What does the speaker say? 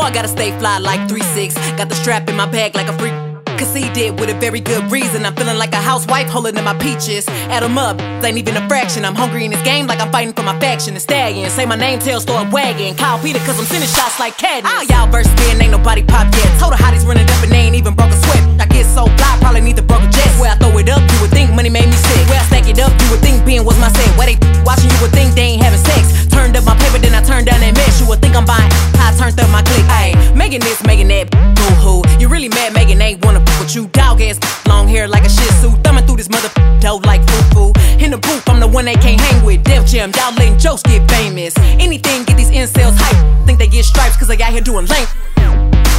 I gotta stay fly like 3-6. Got the strap in my bag like a freak. Conceded with a very good reason. I'm feeling like a housewife holding in my peaches. Add 'em up, ain't even a fraction. I'm hungry in this game like I'm fighting for my faction. The stallion, say my name, tail start wagging. Kyle Peter, cause I'm sending shots like Cadmus. Oh, y'all verse spin, ain't nobody pop yet. Told her hotties running up and they ain't even broke a sweat. I get so fly, probably need the broker jets. Where I throw it up, you would think money made me sick. Where I stack it up, you would think being was my set. Where they watching, you would think they ain't having sex. Turned up my paper, then I turned down that mess. You would think I'm buying, I turned up my click. Ayy, making this, making that, boo-hoo. You really mad, Megan ain't wanna with you. Dog ass, long hair like a shih tzu. Thumbing through this mother dough like foo-foo. In the booth, I'm the one they can't hang with. Def Jam, y'all letting jokes get famous. Anything get these incels hype. Think they get stripes cause they out here doing lame.